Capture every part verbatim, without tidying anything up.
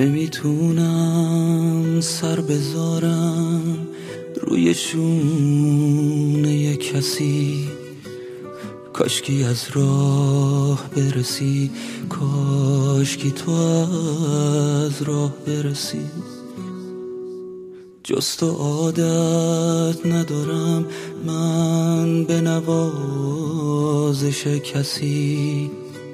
نمیتونم سر بذارم روی شونه کسی، کاشکی از راه برسی، کاشکی تو از راه برسی. جز تو عادت ندارم من به نوازش کسی،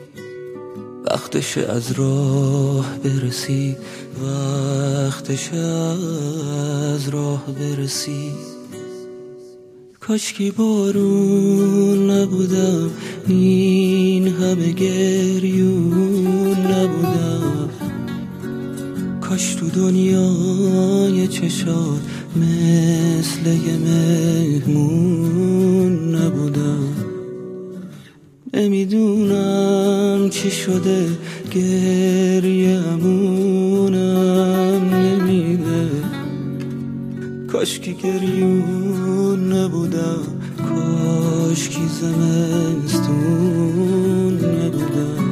وقتش از راه برسی، وقتش از راه برسی. کاشکی بارون نبودم، این همه گریون نبودم، کاش تو دنیای چشات مثل یه مهمون نبودم. نمیدونم چی شده گریه امونم نمیده، کاشکی گریون نبودم، کاشکی زمستون نبودم.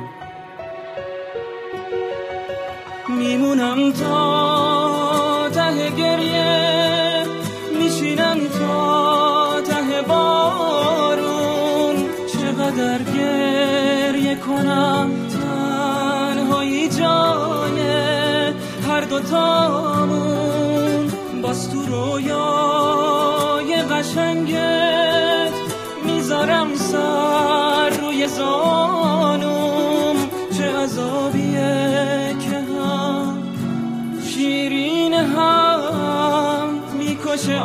میمونم تا ته گریه، میشینم تا ته بارون، چقدر گریه کنم تنهایی جای هر دوتامون. باز تو رویای قشنگت میذارم سر روی زانوم، چه عذابیه که هم شیرین هم میکشه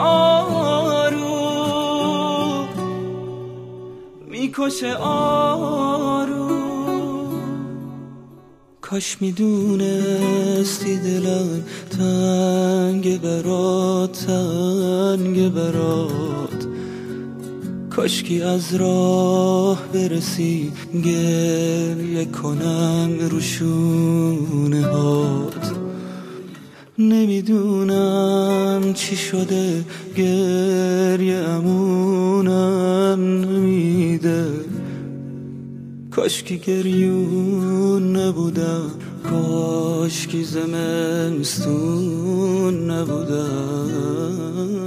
آروم، میکشه آروم. کاش میدونستی دلم تنگ برات، تنگ برات، کاشکی از راه برسی، گریه کنم رو شونه هات. نمیدونم چی شده گریه امونم نمیده، کاشکی گریون نبودم، کاشکی زمستون نبودم.